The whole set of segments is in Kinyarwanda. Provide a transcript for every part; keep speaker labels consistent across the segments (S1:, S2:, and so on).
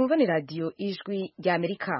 S1: mwumva ni radiyo ijwi ry'Amerika.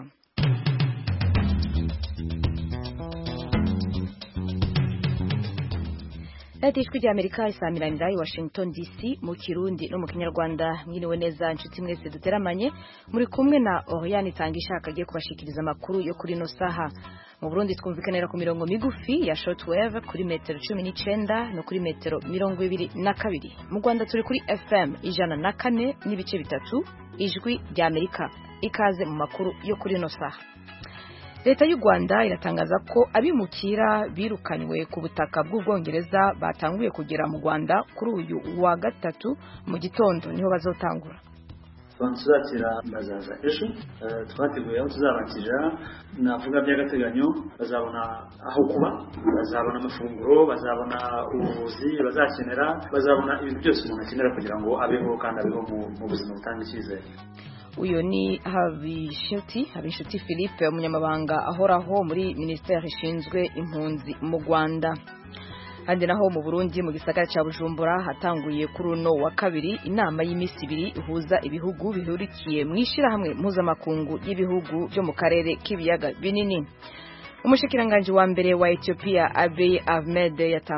S1: radiyo ijwi ry'Amerika isamiranyira i Washington DC mu Kirundi no mu Kinyarwanda. Mwiriwe neza inshuti mwese duteramanye, muri kumwe na Oriane Itangishaka agiye kubashikiriza amakuru yo kuri no saha. Mu Burundi twumvikanira ku mirongo migufi ya shortwave kuri metero 19 no kuri metero 22. Mu Rwanda turi kuri FM 104 n'ibice bitatu ijwi ry'Amerika. Ikaze mu makuru yo kuri no saha. Leta y'u Rwanda iratangaza ko abimukira birukanywe ku butaka bw'Ubwongereza batanguye kugera mu Rwanda kuri uyu wa gatatu mu gitondo niho bazotangura.
S2: Tuzatira bazaza ejo, twateguye aho tuzabakira, navuga by'agateganyo, bazabona aho kuba, bazabona amafunguro, bazabona ubuvuzi bazakenera, bazabona ibintu byose umuntu akenera kugira ngo abeho kandi abeho mu buzima butanga icyizere.
S1: Uyo ni Habishuti Philippe, umunyamabanga ahoraho muri Ministeri ishinzwe impunzi mu Rwanda. Handi naho mu Burundi mu gisagara ca Bujumbura hatanguye kuri uno wa kabiri inama y'imisi ibiri ihuza ibihugu bihurikiye mu ishirahamwe mpuzamakungu y'ibihugu byo mu karere k'ibiyaga binini. Umushikiranganje wa mbere wa Ethiopia Abiy Ahmed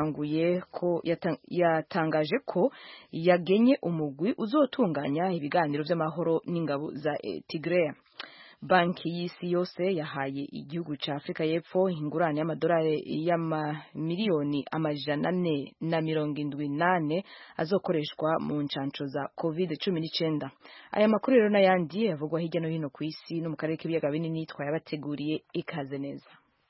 S1: yatangaje ko yagenye umugwi uzotunganya ibiganiro by'amahoro n'ingabo za Tigray. Banki y'isi yose yahaye igihugu ca Afrika y'Epfo ingurane y'amadolari y'amamiliyoni 478 azokoreshwa mu ncanco za COVID-19. Aya makuru rero n'ayandi yavugwa hirya no hino ku isi no mu karere k'ibiyaga binini twayabateguriye. Ikaze neza.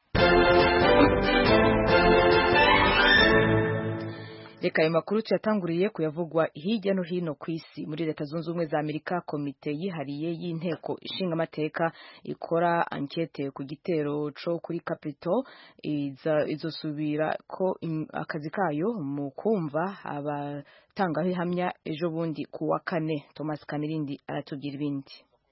S1: Reka ayo makuru tuyatanguriye kuyavugwa hirya no hino ku isi. Muri Leta Zunze Ubumwe za Amerika, komite yihariye y'inteko ishinga amateka ikora ankete ku gitero co kuri Capitol izosubira ko akazi kayo mu kumva abatangaho ihamya ejo bundi ku wa kane. Thomas Kamirindi aratubwira ibindi.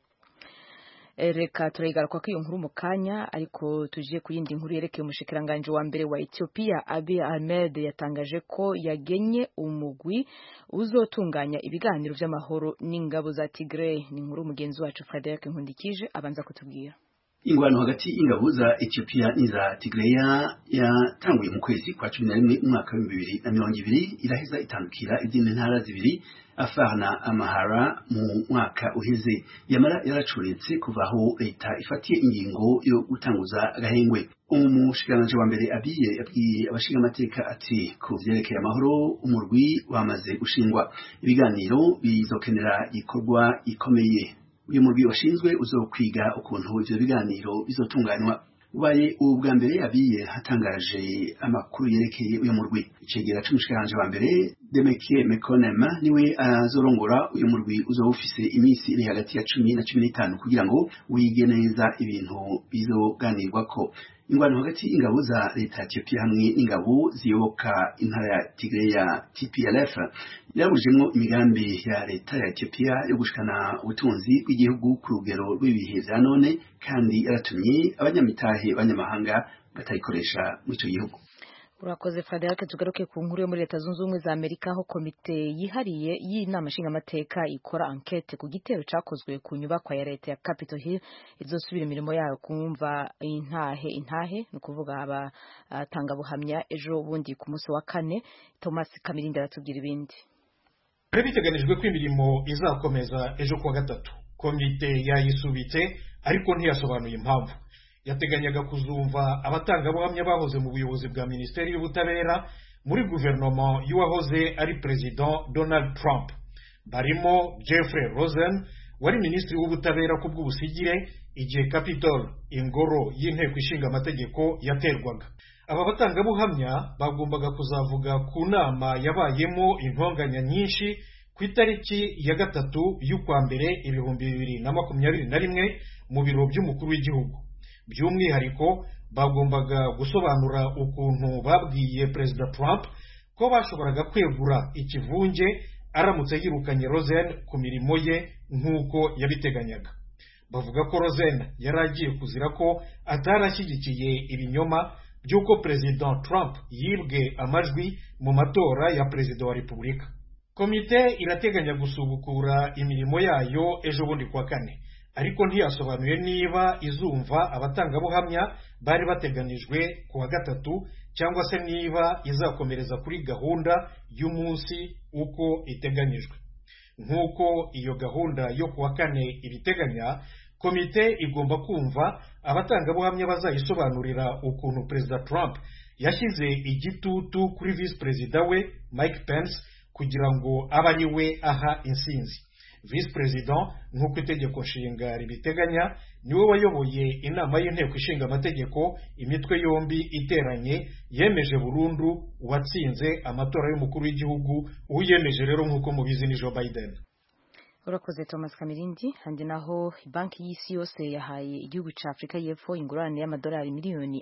S1: Reka turayigaruka ko iyo nkuru mu kanya, ariko tuje ku yindi nkuru yerekeye umushikiranganje wa mbere wa Ethiopia Abiy Ahmed yatangaje ko yagenye umugwi uzotunganya ibiganiro by'amahoro n'ingabo za Tigray. Ni inkuru mugenzi wacu Frederic Nkundikije abanza kutubwira.
S3: Ingwano hagati y'ingabo za Ethiopia n'iza Tigray yatanguye mu kwezi kwa 11 umwaka wa 2020 iraheza itandukira izindi ntara zibiri Afar na Amhara mu mwaka uheze. Yamara yaracuritse kuvaho leta ifatiye ingingo yo gutanguza agahengwe. Umushikiranganje wa mbere Abiy yabwiye abashinga amateka ati ku vyerekeye amahoro umurwi wamaze gushingwa, ibiganiro bizokenera ikorwa ikomeye. Uyu murwi washinzwe uzokwiga ukuntu ivyo biganiro bizotunganywa. Ubaye ubwa mbere Abiy hatangaje amakuru yerekeye uyu murwi. Icegera c'umushikiranganje wa mbere Demeke Mekonnen niwe azorongora uyu murwi uzofise imisi iri hagati ya 10 na 15 kugira ngo wige neza ibintu bizoganirwako. Ingwano hagati y'ingabo za leta ya Ethiopia hamwe n'ingabo ziyoboka intara ya Tigray ya TPLF yabujemwo imigambi ya leta ya Ethiopia yo gushikana ubutunzi bw'igihugu ku rugero rw'ibihe vya none, kandi yaratumye abanyamitahe banyamahanga batayikoresha muri ico gihugu.
S1: Urakoze Frederic. Tugaruke ku nkuru yo muri Leta Zunze Ubumwe za Amerika, aho komite yihariye y'inama nshinga amateka ikora enquete ku gitero cakozwe ku nyubakwa ya leta ya Capitol Hill izosubira imirimo yayo kumva intahe no kuvuga abatanga buhamya ejo bundi ku munsi wa kane. Thomas Kamirindi aratubwira ibindi.
S4: Biteganijwe ko imirimo izakomeza ejo kuwa gatatu. Komite yayisubitse ariko ntiyasobanuye impamvu. Yateganyaga kuzumva abatangabuhamya bahoze mu buyobozi bwa Minisiteri y'Ubutabera muri guverinoma y'uwahoze ari President Donald Trump. Barimo Jeffrey Rosen wari Minisitiri w'Ubutabera ku bw'ubusigire igihe Capitol, ingoro y'inteko ishinga amategeko, yaterwaga. Aba batangabuhamya bagombaga kuzavuga ku nama yabayemo intonganya nyinshi ku itariki ya gatatu y'ukwa mbere 2021 mu biro by'umukuru w'igihugu. By'umwihariko bagombaga gusobanura ukuntu babwiye Perezida Trump ko bashoboraga kwegura ikivunge aramutse yirukanye Rosen ku mirimo ye nk'uko yabiteganyaga. Bavuga ko Rosen yaragiye kuzira ko atarashyigikiye ibinyoma by'uko Perezida Trump yibwe amajwi mu matora ya Perezida wa Repubulika. Komite irateganya gusubukura imirimo yayo ejo bundi kwa kane. ariko ntiyasobanuye niba izumva abatangabuhamya bari bateganijwe ku wa gatatu cyangwa se niba izakomereza kuri gahunda y'umunsi uko iteganyijwe. Nk'uko iyo gahunda yo ku wa kane ibiteganya, komite igomba kumva abatangabuhamya bazayisobanurira ukuntu Perezida Trump yashyize igitutu kuri Visi Perezida we Mike Pence kugira ngo abe ari we aha insinzi. Visi Perezida nk'uko itegeko nshinga ribiteganya niwe wayoboye inama y'inteko ishinga amategeko, imitwe yombi iteranye yemeje burundu uwatsinze amatora y'umukuru w'igihugu. Uyemeje rero nk'uko mubizi ni Joe Biden.
S1: Urakoze Thomas Kamirindi. Handi naho banki y'isi yose yahaye igihugu ca Afrika y'Epfo ingurane y'amadolari miliyoni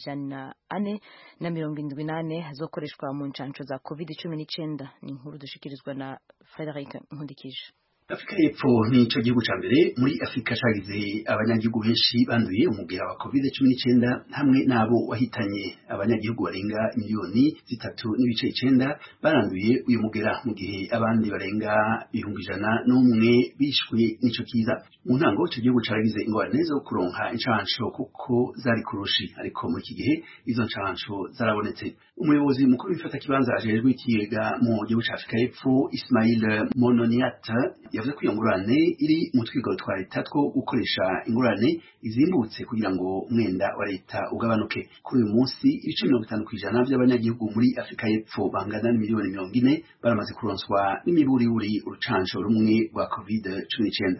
S1: 478 hazokoreshwa mu ncanco za COVID-19. Ni inkuru dushikirizwa na Frederic Nkundikije.
S3: Afrika y'Epfo ni ico gihugu ca mbere muri Afrika cagize abanyagihugu benshi banduye umugera wa COVID-19 hamwe nabo wahitanye abanyagihugu barenga miliyoni 3.9 baranduye uyu mugera, mu gihe abandi barenga 101 bishwe n'ico kiza. Mu ntango ico gihugu caragize ingorane zo kuronka incanco kuko zari kurushi, ariko muri iki gihe izo ncanco zarabonetse. Umuyobozi mukuru w'ifata kibanza ajejwe ikigega mu gihugu ca Afrika y'Epfo Ismail Mononiata yavuze ko iyo ngurane iri mu twigoro twa leta two gukoresha ingurane izimbutse kugira ngo umwenda wa leta ugabanuke. Kuri uyu munsi ibice 50% by'abanyagihugu muri Afrika y'Epfo bangana n'imiliyoni 40 baramaze kuronswa n'imiburiburi urucanco rumwe rwa COVID-19.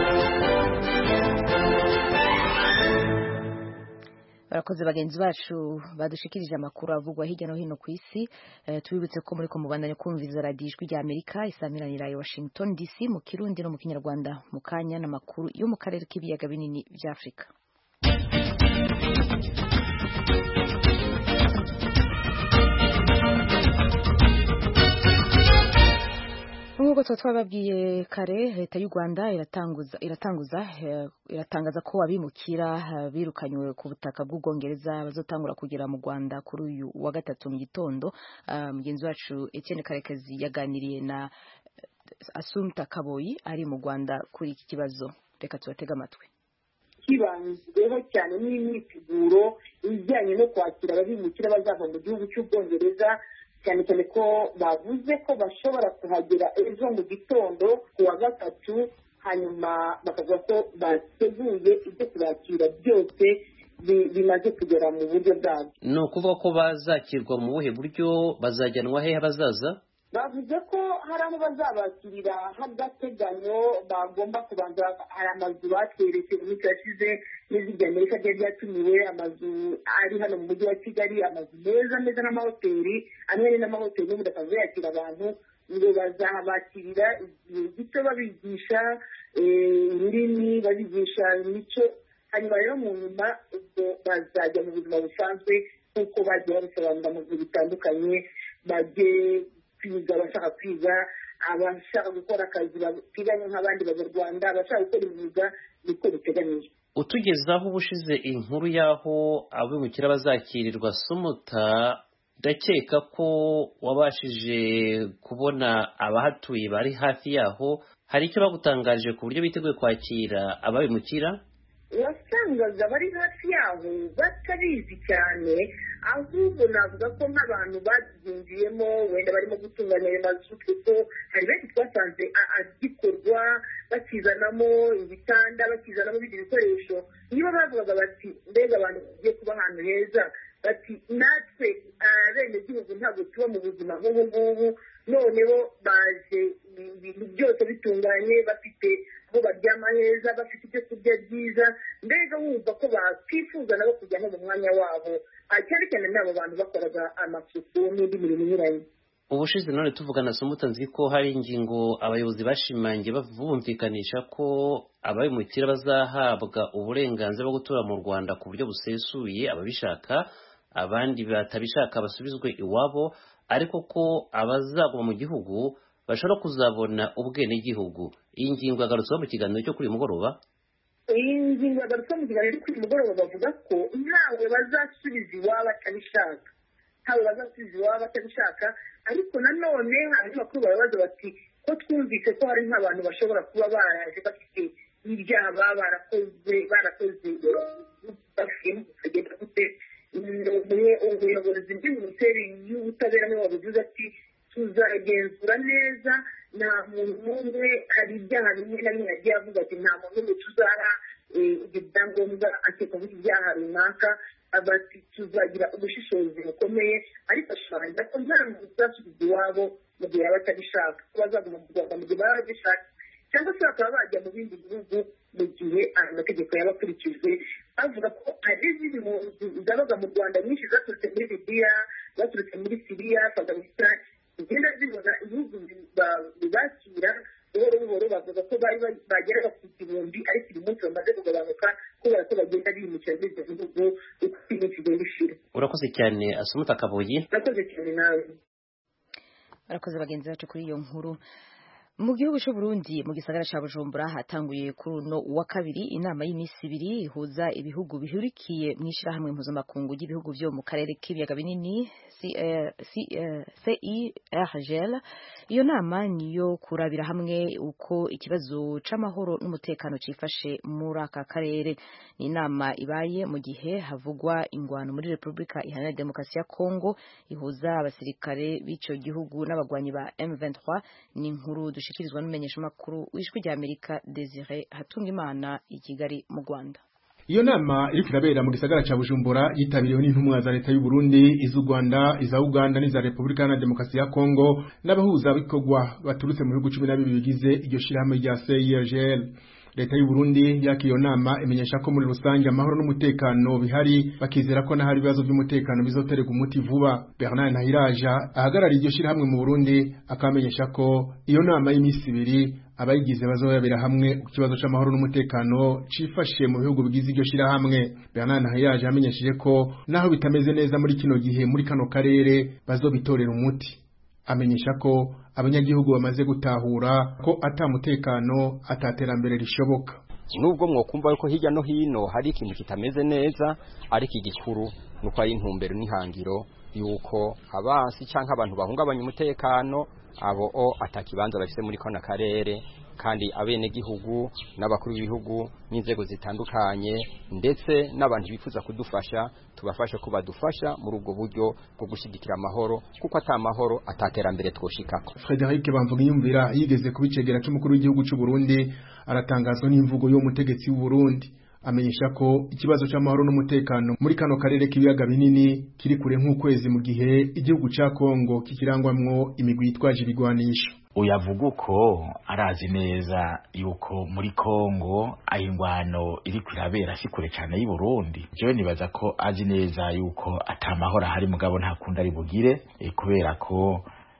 S1: Barakoze bagenzi bacu badushikirije amakuru avugwa hirya no hino ku isi. Tubibutse ko muri ko mubandanya kumviriza radio Ijwi rya Amerika isamiranira ya Washington DC mu Kirundi no mu Kinyarwanda. Mu kanya n'amakuru yo mu karere k'ibiyaga binini bya Afrika. Nk'uko twababwiye kare, leta y'u Rwanda iratangaza ko abimukira birukanywe ku butaka bw'Ubwongereza bazotangura kugera mu Rwanda kuri uyu wa gatatu mu gitondo. Mugenzi wacu Etienne Karekezi yaganiriye na Assumpta Kaboyi ari mu Rwanda kuri iki kibazo. Reka tubatega amatwi.
S5: Kibanzweho cyane n'imyiteguro ijyanye no kwakira abimukira bazava mu gihugu cy'Ubwongereza, cyane cyane ko bavuze ko bashobora kuhagera ejo mu gitondo ku wa gatatu, hanyuma bakavuga ko bateguye ibyo kubakira byose bimaze kugera mu buryo bwabo.
S6: Ni ukuvuga ko bazakirwa mu buhe buryo, bazajyanwa hehe bazaza?
S5: Bavuze ko hari aho bazabakirira h'agateganyo, bagomba kubanza, hari amazu batweretse mu minsi yashize n'izindi Amerika ryari ryatumiwe, amazu ari hano mu mujyi wa Kigali, amazu meza n'amahoteli, amwe n'amahoteli n'ubundi akaza yakira abantu, ngo bazahabakirira igihe gito babigisha ururimi, babigisha imico, hanyuma rero mu nyuma ubwo bazajya mu buzima busanzwe nk'uko bagiye babisobanura mu bihe bitandukanye, bagiye kwiga, abashaka kwiga, abashaka gukora akazi bateganya nk'abandi banyarwanda, abashaka gukora imyuga, niko biteganyije.
S6: Utugezaho ubushize inkuru y'aho abimukira bazakirirwa, Sumuta, ndakeka ko wabashije kubona abahatuye bari hafi yaho. Hari icyo bagutangaje ku buryo biteguye kwakira ababimukira?
S5: Wasangaga bari hafi yaho batabizi cyane, ahubwo navuga ko nk'abantu babyinjiyemo wenda barimo gutunganya ayo mazu, kuko hari benshi twasanze agikorwa bakizanamo ibitanda, bakizanamo ibindi bikoresho. Niba bavugaga bati mbega abantu bagiye kuba ahantu heza, bati natwe abenegihugu ntabwo tuba mu buzima nk'ubu ngubu, noneho baje ibintu byose bitunganye, bafite aho baryama heza, bafite ibyo kurya byiza, mbega wumva ko bakwifuza nabo kujya no mu mwanya wabo, cyane cyane n'abo bantu bakoraga amasuku n'indi mirimo inyuranye.
S6: Ubushize none tuvugana Sumuta, nzi ko hari ingingo abayobozi bashimangiye bumvikanisha ko ababimukira bazahabwa uburenganzira bwo gutura mu Rwanda ku buryo busesuye, ababishaka, abandi batabishaka basubizwe iwabo, ariko ko abazaguma mu gihugu bashobora kuzabona ubwenegihugu. Iyi ngingo yagarutseho mu kiganiro cyo kuri mugoroba.
S5: Iyi ngingo yagarutseho mu kiganiro cyo kuri mugoroba, bavuga ko ntawe bazasubiza iwabo atabishaka, ariko nanone abanyamakuru barabaza bati ko twumvise ko hari nk'abantu bashobora kuba baraje bafite y'ibyaha baba barakoze bafite kugenda gute. Ubuyobozi bw'iminisiteri y'ubutabera nibo babugize ati tuzagenzura neza nta muntu n'umwe, hari ibyaha bimwe na bimwe yagiye avuga ati nta muntu n'umwe tuzaha ibyangombwa akekwaho ibyaha runaka, bati tuzagira ubushishozi bukomeye, ariko ashimangira ko nta muntu uzasubiza iwabo mu gihe yaba atabishaka, ko bazaguma mu Rwanda mu gihe baba babishaka, cyangwa se bakaba bajya mu bindi bihugu mu gihe amategeko yaba akurikijwe. Bavuga ko hari izindi mpunzi zabaga mu Rwanda nyinshi zaturutse muri Libiya, zaturutse muri Siriya, Afghanistan, zigenda zibona ibihugu bibakira buhoro buhoro. Bavuga ko bageraga ku igihumbi, ariko uyu munsi bamaze kugabanuka kubera ko bagenda bimukira muri ibyo bihugu uko iminsi igenda ishira.
S6: Urakoze cyane Asumuta Kaboyi.
S5: Urakoze cyane nawe.
S1: Barakoze bagenzi bacu kuri iyo nkuru. Mu gihugu cy'u Burundi mu gisagara ca Bujumbura hatanguye kuri uno wa kabiri inama y'imisi ibiri ihuza ibihugu bihurikiye mu ishirahamwe mpuzamakungu ry'ibihugu byo mu karere k'ibiyaga binini CIRGL. Iyo nama niyo kurabira hamwe uko ikibazo c'amahoro n'umutekano cifashe muri aka karere. Ni inama ibaye mu gihe havugwa ingwano muri Republika Iharanira Demokarasi ya Kongo ihuza abasirikare b'ico gihugu n'abagwanyi ba M23. Ni inkuru dushikirizwa n'umumenyesha makuru w'ijwi rya Amerika Desire Hatungimana i Kigali mu Rwanda.
S7: Iyo nama iri kirabera mu gisagara ca Bujumbura yitabiriwe n'intumwa za leta y'u Burundi, iz'u Rwanda, iza Uganda n'iza Republika Iharanira Demokarasi ya Kongo n'abahuza bikorwa baturutse mu bihugu 12 bigize iryo shirahamwe rya CIRGL. Leta y'u Burundi yakiyo nama imenyesha ko muri rusange amahoro n'umutekano bihari, bakizera ko n'ahari ibibazo by'umutekano bizoterega umuti vuba. Bernard Ntahiraja ahagarariye iryo shirahamwe mu Burundi akamenyesha ko iyo nama y'imisi ibiri abayigize bazoyabera hamwe ku kibazo c'amahoro n'umutekano cifashe mu bihugu bigize iryo shirahamwe. Bernard Ntahiraja amenyesheje ko naho bitameze neza muri kino gihe muri kano karere bazobitorera umuti. Amenyesha ko abanyagihugu bamaze gutahura ko atamutekano ataterambere rishoboka.
S8: Nubwo mwokumva yuko hirya no hino hari ikintu kitameze neza, ariko igikuru nuko ari intumbero n'ihangiro yuko abansi canke abantu bahungabanya umutekano abo atakibanza bafise muri kona karere, kandi abene gihugu n'abakuru b'ibihugu n'inzego zitandukanye ndetse n'abantu bifuza kudufasha tubafashe ko badufasha muri ubwo buryo bwo gushigikira amahoro, kuko atamahoro ataterambere twoshikako.
S7: Frederic Bamvugiyumvira yigeze kubicegera cy'umukuru w'igihugu cy'u Burundi aratangazwa n'imvugo yo mutegetsi w'u Burundi. Amenyesha ko ikibazo c'amahoro n'umutekano muri kano karere k'ibiyaga binini kiri kure nk'ukwezi mu gihe igihugu ca Kongo kikirangwamwo imigwi yitwaje ibigwanisho.
S9: Uyavuga uko arazi neza yuko muri Kongo ayingwano iri kwirabera sikure cyane y'u Burundi. Jewe nibaza ko azi neza yuko atamahoro hari mugabo nta kundi ari bugire, kubera ko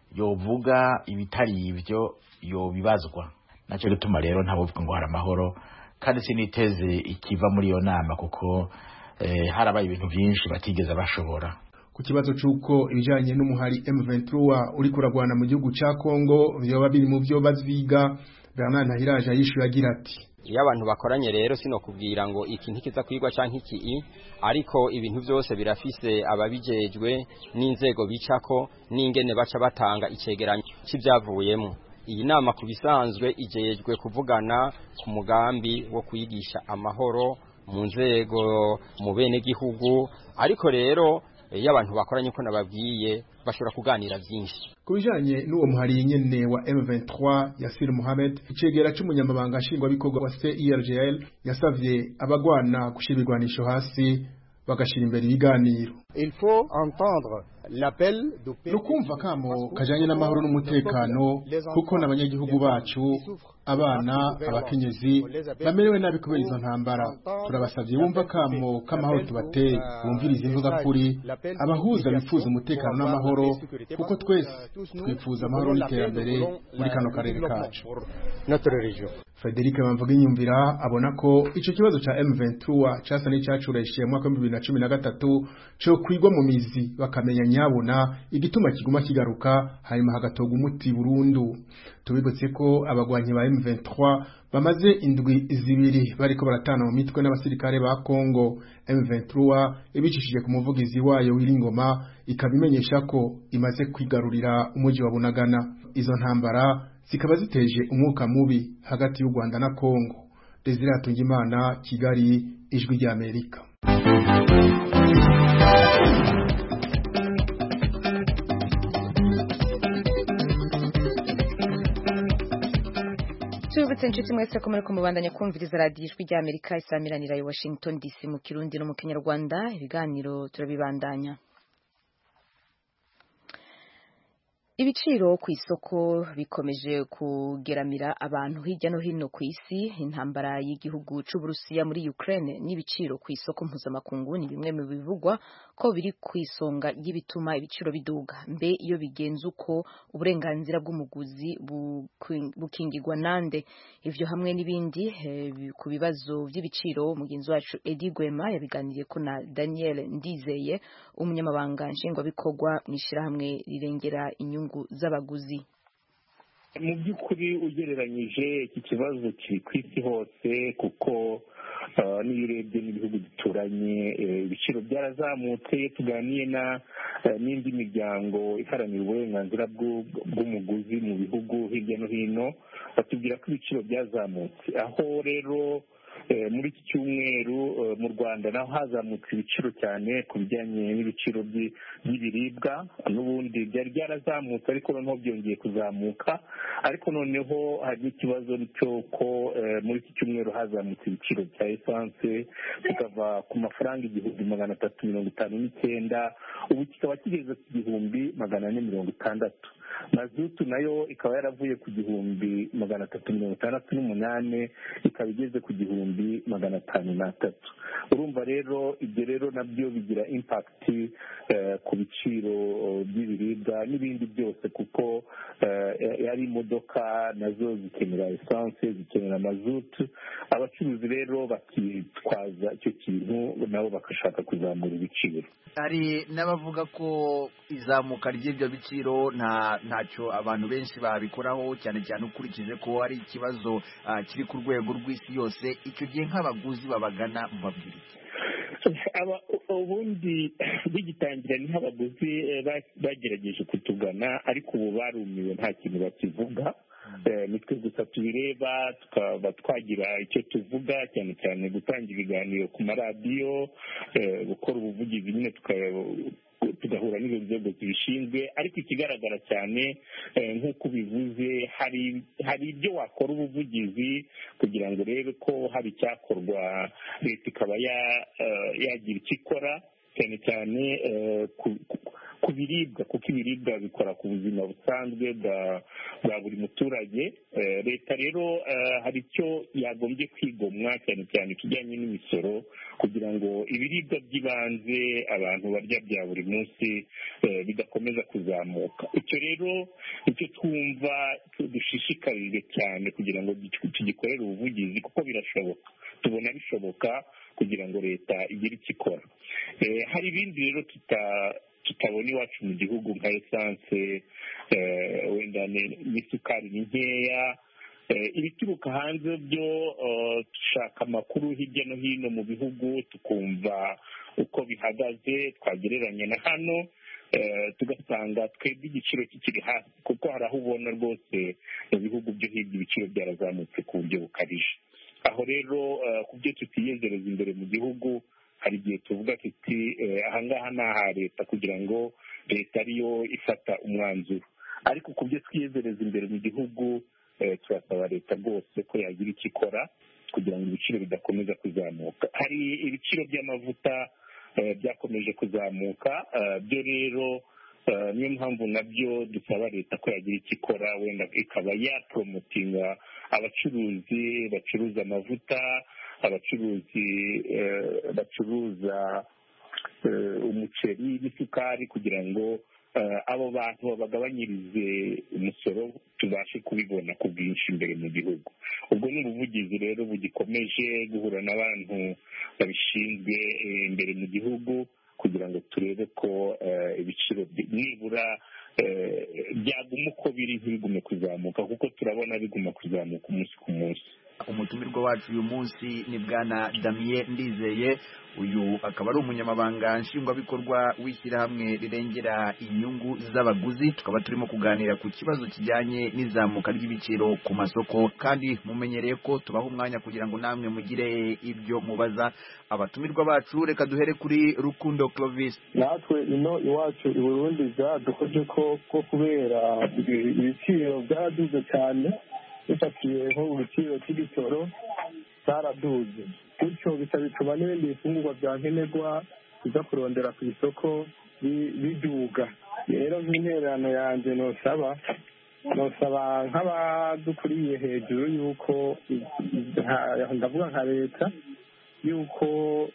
S9: yovuga ibitari ivyo yobibazwa. Naco gituma rero ntabuvuga ngo hari amahoro, kandi siniteze ikiva muri iyo nama kuko harabaye ibintu byinshi batigeze bashobora.
S7: Ku kibazo c'uko ibijanye n'umuhari M23 uri kuragwana mu gihugu ca Kongo byoba biri mu byo baziga, Bernard Ntahiraje yishuye agira ati:
S8: iyo abantu bakoranye rero sino kubwira ngo iki ntikiza kwigwa canke iki, ariko ibintu byose birafise ababijejwe n'inzego bicako n'ingene baca batanga icegeranyo c'ivyavuyemo. Iyi nama kubisanzwe ijejwe kuvugana ku mugambi wo kwigisha amahoro mu nzego mu bene gihugu, ariko rero iyo abantu bakoranye uko nababwiye bashobora kuganira byinshi.
S7: Kubijanye n'uwo muhari nyene wa M23 Yasir Mohamed, icegera c'umunyamabanga nshingwabikorwa wa CIRGL, yasavye abagwana gushibirwanisho hasi bagashira imbere ibiganiro.
S10: Il faut entendre l'appel
S7: nukumva kamo kajanye n'amahoro n'umutekano, kuko n'abanyagihugu bacu, abana, abakenyezi bamerewe nabi kubera izo ntambara. Turabasavye bumva kamo k'amahoro tubateye, bumviriza imvuga kuri abahuza bifuza umutekano n'amahoro, kuko twese twifuza amahoro n'iterambere muri kano karere kacu. Frederic Bamvugiyumvira abona ko ico kibazo ca M23 casa n'icacureshiye mu mwaka wa 2013 cyo kwigwa mu mizi bakamenya nyabona igituma kiguma kigaruka, hanyuma hagatoga umuti burundu. Tubibutse ko abagwanyi ba M23 bamaze indwi zibiri bariko baratana mu mitwe n'abasirikare ba Kongo. M23 ibicishije ku muvugizi wayo Wiringoma ikabimenyesha ko imaze kwigarurira umuji wa Bunagana. Izo ntambara zikaba ziteje umwuka mubi hagati y'u Rwanda na Kongo. Desire Hatungimana, Kigali, Ijwi rya Amerika.
S1: tubutse inshuti mwese ko muri kumubandanya kumviriza radiyo Ijwi rya Amerika isamiranira i Washington DC mu Kirundi no mu Kinyarwanda. Ibiganiro turabibandanya. Ibiciro ku isoko bikomeje kugeramira abantu hirya no hino ku isi. Intambara y'igihugu c'Uburusiya muri Ukraine n'ibiciro ku isoko mpuzamakungu ni bimwe mu bivugwa ko biri ku isonga y'ibituma ibiciro biduga. Mbe iyo bigenze uko uburenganzira bw'umuguzi bukingirwa nande? Ivyo hamwe n'ibindi ku bibazo by'ibiciro mugenzi wacu Edi Gwema yabiganiriye ko na Daniel Ndizeye, umunyamabanga nshingwabikorwa mw'ishirahamwe rirengera inyungu z'abaguzi.
S11: Mu by'ukuri ugereranyije iki kibazo kiri ku isi hose, kuko n'iyo urebye n'ibihugu duturanye ibiciro byarazamutse. Iyo tuganiye n'indi miryango iharanira uburenganzira bw'umuguzi mu bihugu hirya no hino, batubwira ko ibiciro byazamutse. Aho rero muri iki cyumweru mu Rwanda naho hazamutse ibiciro cyane ku bijyanye n'ibiciro by'ibiribwa. N'ubundi byari byarazamutse ariko noneho byongeye kuzamuka, ariko noneho hari n'ikibazo cy'uko muri iki cyumweru hazamutse ibiciro bya esanse kikava ku mafaranga 1359 ubu kikaba kigeze ku 1460. Mazutu nayo ikaba yaravuye ku 1368 ikaba igeze ku 1503. Urumva rero ibyo rero nabyo bigira impact ku biciro by'ibiribwa n'ibindi byose, kuko yari imodoka nazo zikenera essence, zikenera mazutu. Abacuruzi rero bakitwaza icyo kintu nabo bakashaka kuzamura ibiciro.
S12: Hari n'abavuga ko izamuka ry'ibyo biciro ntacyo abantu benshi babikoraho, cyane cyane ukurikije ko ari ikibazo kiri ku rwego rw'isi yose. Icyo gihe nk'abaguzi babagana mubabwira
S11: ubundi bigitangira niho abaguzi bagerageje kutugana, ariko ubu barumiwe nta kintu bakivuga. Nitwe gusa tubireba tukaba twagira icyo tuvuga, cyane cyane gutanga ibiganiro ku maradiyo, gukora ubuvugizi nyine tugahura n'izo nzego zibishinzwe. Ariko ikigaragara cyane nk'uko bivuze, hari ibyo wakora ubuvugizi kugira ngo urebe ko hari icyakorwa, leta ikaba yagira icyo ikora, cyane cyane ku biribwa, kuko ibiribwa bikora ku buzima busanzwe bwa buri muturage. Leta rero hari icyo yagombye kwigomwa, cyane cyane ikijyanye n'imisoro, kugira ngo ibiribwa by'ibanze abantu barya bya buri munsi bidakomeza kuzamuka. Icyo rero icyo twumva dushishikarije cyane kugira ngo tugikorere ubuvugizi, kuko birashoboka, tubona bishoboka kugira ngo leta igire icyo ikora. Hari ibindi rero tutabona iwacu mu gihugu nka esanse, wenda n'isukari ni nkeya. Ibituruka hanze byo dushaka amakuru hirya no hino mu bihugu tukumva uko bihagaze, twagereranya na hano tugasanga twebwe igiciro kikiri hasi, kuko hari aho ubona rwose mu bihugu byo hirya ibiciro byarazamutse ku buryo bukabije. Aho rero ku byo tutiyezereza imbere mu gihugu, hari igihe tuvuga tuti ahangaha ni aha leta, kugira ngo leta ariyo ifata umwanzuro. Ariko ku byo twiyezereza imbere mu gihugu, turasaba leta rwose ko yagira icyo ikora kugira ngo ibiciro bidakomeza kuzamuka. Hari ibiciro by'amavuta byakomeje kuzamuka, byo rero niyo mpamvu nabyo dusaba leta ko yagira icyo ikora, wenda ikaba yaporomotinga abacuruzi bacuruza amavuta, abacuruzi bacuruza umuceri n'isukari, kugira ngo abo bantu babagabanyirize umusoro, tubashe kubibona ku bwinshi imbere mu gihugu. Ubwo ni ubuvugizi rero bugikomeje, guhura n'abantu babishinzwe imbere mu gihugu, kugira ngo turebe ko ibiciro nibura byaguma uko biri, ntibigume kuzamuka, kuko turabona biguma kuzamuka umunsi ku munsi.
S12: umutumirwa wacu uyu munsi ni bwana Damien Ndizeye. Uyu akaba ari umunyamabanga nshingwabikorwa w'ishyirahamwe rirengera inyungu z'abaguzi. Tukaba turimo kuganira ku kibazo kijyanye n'izamuka ry'ibiciro ku masoko, kandi mumenyereye ko tubaha umwanya kugira ngo namwe mugire ibyo mubaza abatumirwa bacu. Reka duhere kuri Rukundo Clovis.
S13: Natwe ino iwacu i Burundi byadukoze ko kubera ibiciro byaraduze cyane, bifatiye nko mu biciro cy'igitoro cyaraduze, bityo bituma n'ibindi bifungurwa bya nkenerwa biza kurondera ku isoko biduga. Rero nk'intererano yanjye nosaba nk'abadukuriye hejuru y'uko ndavuga nka leta y'uko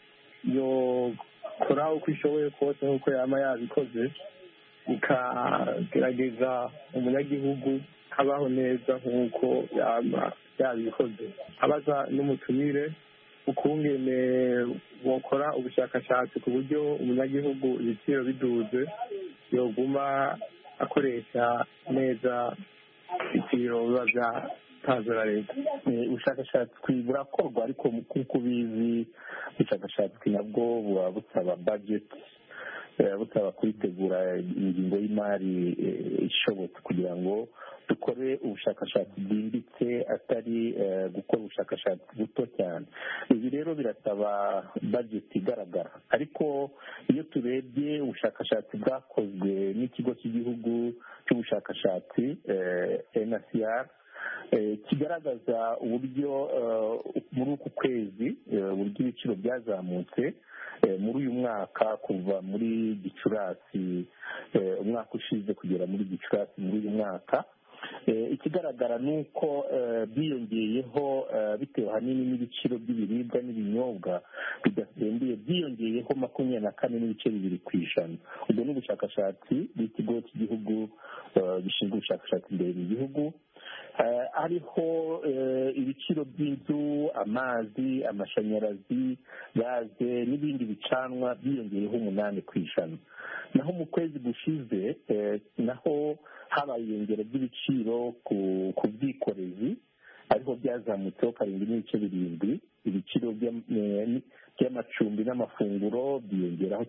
S13: yokora uko ishoboye kose nk'uko yaba yabikoze, ikagerageza umunyagihugu kabaho neza nk'uko yaba yabikoze. abaza n'umutumire ukungene bokora ubushakashatsi ku buryo umunyagihugu ibiciro biduze yoguma akoresha neza ibiciro biba byatanzwe na leta.
S14: Ubushakashatsi burakorwa, ariko nk'uko ubizi ubushakashatsi nabwo buba busaba budget, busaba kuyitegura ingingo y'imari ishobotse kugira ngo dukore ubushakashatsi bwimbitse, atari gukora ubushakashatsi buto cyane. Ibi rero birasaba budget igaragara, ariko iyo turebye ubushakashatsi bwakozwe n'ikigo cy'igihugu cy'ubushakashatsi NCR, kigaragaza uburyo muri uku kwezi uburyo ibiciro byazamutse muri uyu mwaka, kuva muri Gicurasi umwaka ushize kugera muri Gicurasi muri uyu mwaka. Ikigaragara ni uko byiyongeyeho bitewe ahanini n'ibiciro by'ibiribwa n'ibinyobwa bidasembuye, byiyongeyeho 24.2%. ubwo ni ubushakashatsi bw'ikigo cy'igihugu gishinzwe ubushakashatsi imbere mu gihugu. Hariho ibiciro by'inzu, amazi, amashanyarazi, gaze n'ibindi bicanwa byiyongeyeho 8%. naho mu kwezi gushize naho habaye iyongera ry'ibiciro ku bwikorezi, ariho byazamutseho 7.7%. ibiciro by'amacumbi n'amafunguro byiyongeraho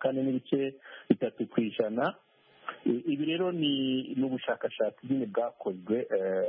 S14: 14.3%. ibi rero ni ubushakashatsi nyine bwakozwe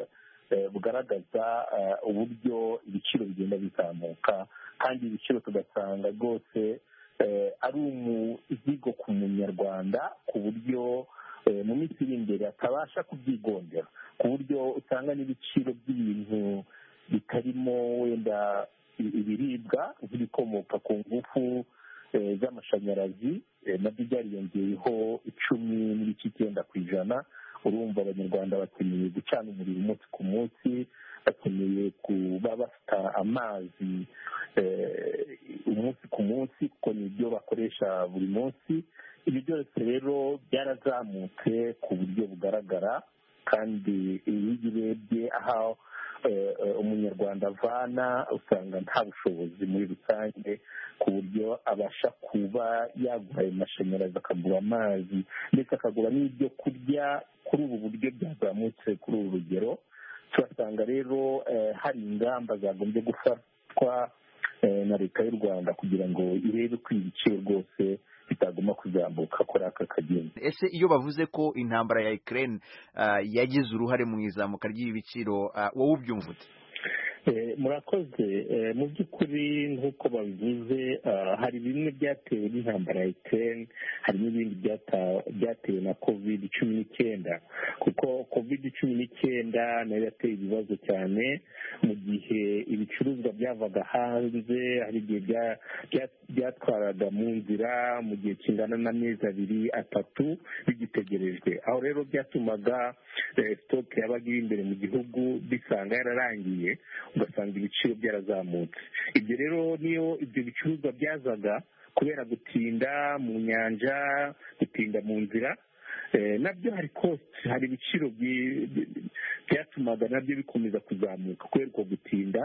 S14: bugaragaza uburyo ibiciro bigenda bizamuka, kandi ibiciro tugasanga rwose ari umuzigo ku munyarwanda, ku buryo mu minsi iri imbere atabasha kubyigondera, ku buryo usanga n'ibiciro by'ibintu bitarimo wenda ibiribwa nk'ibikomoka ku ngufu z'amashanyarazi nabyo byariyongeyeho 10.9%. urumva abanyarwanda bakeneye gucana umuriro umunsi ku munsi, bakeneye kuba bafite amazi umunsi ku munsi, kuko nibyo bakoresha buri munsi. ibi byose rero byarazamutse ku buryo bugaragara, kandi iyo urebye aho umunyarwanda avana usanga nta bushobozi muri rusange, ku buryo abasha kuba yagura ayo mashanyarazi, akagura amazi, ndetse akagura n'ibyo kurya kuri ubu buryo byazamutse kuri uru rugero. turasanga rero hari ingamba zagombye gufatwa na leta y'u Rwanda kugira ngo irebe ko ibiciro rwose bitagomba kuzamuka kuri aka kagenda.
S12: Ese iyo bavuze ko intambara ya Ukraine yagize uruhare mu izamuka ry'ibi biciro, wowe ubyumva ute?
S14: Murakoze. Mu by'ukuri nk'uko babivuze, hari bimwe byatewe n'intambara ya Ukraine, hari n'ibindi byatewe na COVID-19, kuko COVID-19 nayo yateye ibibazo cyane. mu gihe ibicuruzwa byavaga hanze, hari igihe byatwaraga mu nzira mu gihe kingana n'amezi 2-3 bigitegerejwe. aho rero byatumaga sitoke yabaga iri imbere mu gihugu bisanga yararangiye, ugasanga ibiciro byarazamutse. ibyo rero niyo ibyo bicuruzwa byazaga kubera gutinda mu nyanja, gutinda mu nzira, nabyo hari cost, hari ibiciro byatumaga nabyo bikomeza kuzamuka kubera uko gutinda,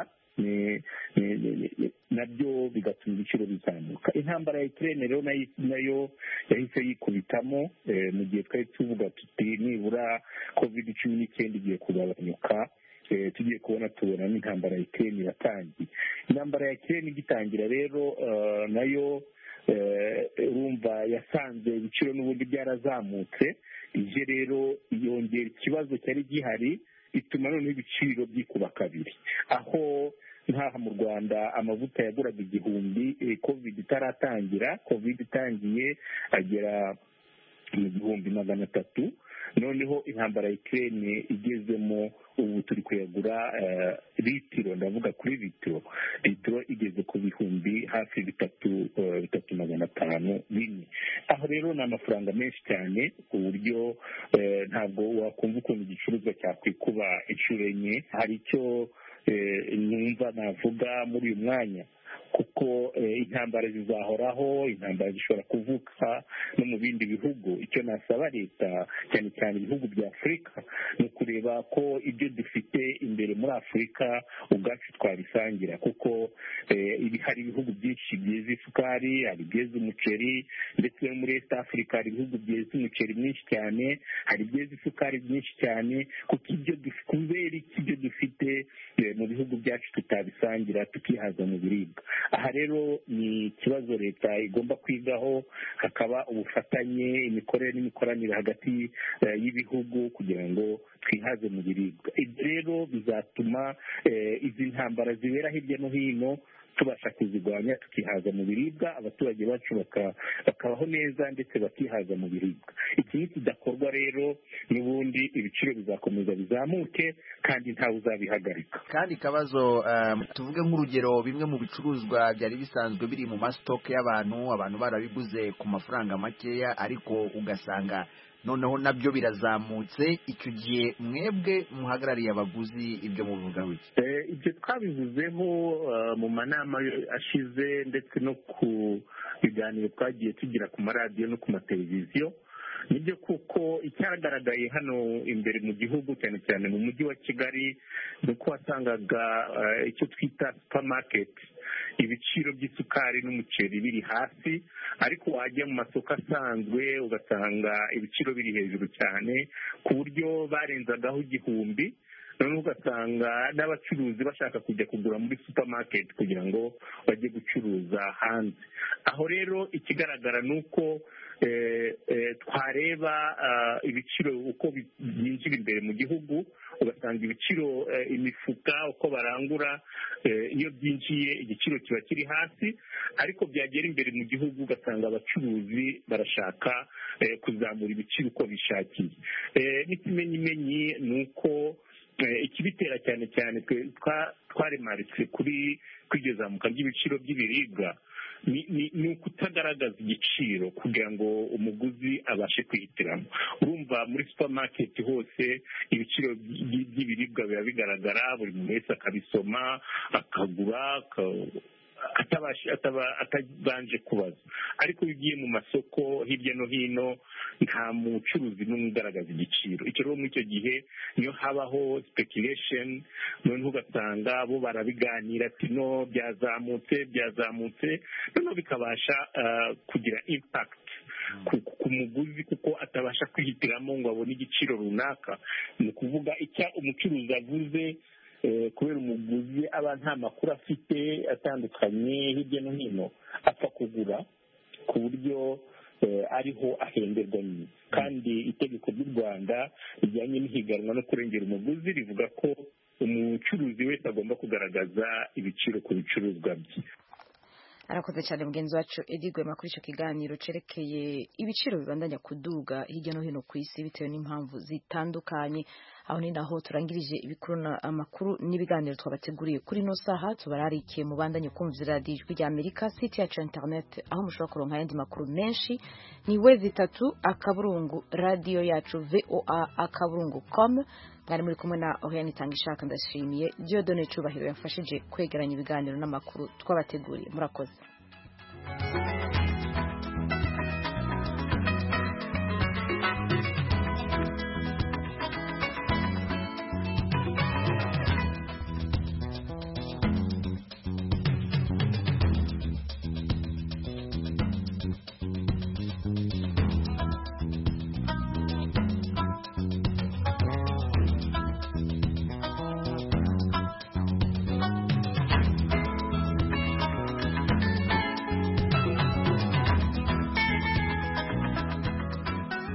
S14: nabyo bigatuma ibiciro bizamuka. intambara ya Ukraine rero nayo yahise yikubitamo, mu gihe twari tuvuga tuti nibura COVID-19 igiye kugabanyuka, tugiye tubona n'intambara ya Ukraine iratangiye. Intambara ya Ukraine igitangira rero nayo urumva yasanze ibiciro n'ubundi byarazamutse, ije rero yongera ikibazo cyari gihari, ituma noneho ibiciro byikuba kabiri, aho nk'aha mu Rwanda amavuta yaguraga 1000 covid itaratangira, covid itangiye agera mu 1300, noneho intambara ya Ukraine igezemo ubu turi kuyagura litiro, ndavuga kuri litiro igeze ku bihumbi hafi 3,500 bine. Aho rero ni amafaranga menshi cyane ku buryo ntabwo wakumva ukuntu igicuruzwa cyakwikuba inshuro enye. Hari icyo numva navuga muri uyu mwanya, kuko intambara zizahoraho, intambara zishobora kuvuka no mu bindi bihugu. Icyo nasaba leta cyane cyane ibihugu bya Afurika ni ukureba ko ibyo dufite imbere muri Afurika ubwacu twabisangira, kuko hari ibihugu byinshi byeza isukari, hari byeza umuceri, ndetse no muri East Africa hari ibihugu byeza umuceri mwinshi cyane, hari byeza isukari byinshi cyane, kuko kubera ibyo dufite mu bihugu byacu tutabisangira tukihaza mu biribwa. Aha rero ni ikibazo leta igomba kwigaho, hakaba ubufatanye, imikorere n'imikoranire hagati y'ibihugu kugira ngo twihaze mu biribwa. Ibyo rero bizatuma izi ntambara zibera hirya no hino tubasha kuzirwanya, tukihaza mu biribwa, abaturage bacu bakabaho neza ndetse bakihaza mu biribwa. Iki kidakorwa rero n'ubundi ibiciro bizakomeza bizamuke kandi ntawe uzabihagarika.
S12: Kandi kabazo tuvuge nk'urugero, bimwe mu bicuruzwa byari bisanzwe biri mu masitoke abantu barabiguze ku mafaranga makeya, ariko ugasanga noneho nabyo birazamutse. Icyo gihe mwebwe muhagarariye abaguzi ibyo muvuga wiki?
S14: Ibyo twabivuzeho mu manama ashize ndetse no ku biganiro twagiye tugira ku maradiyo no ku mateleviziyo. Nibyo kuko icyagaragaye hano imbere mu gihugu cyane cyane mu mujyi wa Kigali ni uko wasangaga icyo twita supermarket, ibiciro by'isukari n'umuceri biri hasi, ariko wajya mu masoko asanzwe ugasanga ibiciro biri hejuru cyane ku buryo barenzagaho 1000. noneho ugasanga n'abacuruzi bashaka kujya kugura muri supermarket kugira ngo bajye gucuruza hanze. Aho rero ikigaragara ni uko twareba ibiciro uko byinjira imbere mu gihugu, ugasanga ibiciro imifuka uko barangura iyo byinjiye igiciro kiba kiri hasi, ariko byagera imbere mu gihugu ugasanga abacuruzi barashaka kuzamura ibiciro uko bishakiye. N'ikimenyimenyi ni uko ikibitera cyane cyane twaremaritse kuri iryo zamuka ry'ibiciro by'ibiribwa ni ukutagaragaza igiciro kugira ngo umuguzi abashe kwihitiramo. Urumva muri supermarket hose ibiciro by'ibiribwa biba bigaragara, buri muntu wese akabisoma akagura atabanje kubaza. Ariko iyo ugiye mu masoko hirya no hino nta mucuruzi n'umwe ugaragaza igiciro. Icyo rero muri icyo gihe niyo habaho speculation, noneho ugasanga bo barabiganira ati no byazamutse, noneho bikabasha kugira impact ku muguzi kuko atabasha kwihitiramo ngo abone igiciro runaka. Ni ukuvuga icyo umucuruzi avuze kubera umuguzi aba nta makuru afite atandukanye hirya no hino, apfa kugura ku buryo ariho ahenderwa nyine. Kandi itegeko ry'u Rwanda rijyanye n'ihiganwa no kurengera umuguzi rivuga ko umucuruzi wese agomba kugaragaza ibiciro ku bicuruzwa bye.
S1: Arakoze cyane mugenzi wacu Eddie Gwema kuri icyo kiganiro cerekeye ibiciro bibandanya kuduga hirya no hino ku isi bitewe n'impamvu zitandukanye. Aho ni naho turangirije amakuru n'ibiganiro twabateguriye kuri no saha. Tubararikiye mu bandanye kumvira radiyo Ijwi rya Amerika, site yacu internet aho mushobora kuronka ayandi makuru menshi ni wezi3 akaburungu radio yacu voa.com. Mwari muri kumwe na Oriane Itangishaka. Ndashimiye Dieudonne Cyubahiro yafashije kwegeranya ibiganiro n'amakuru twabateguriye. Murakoze.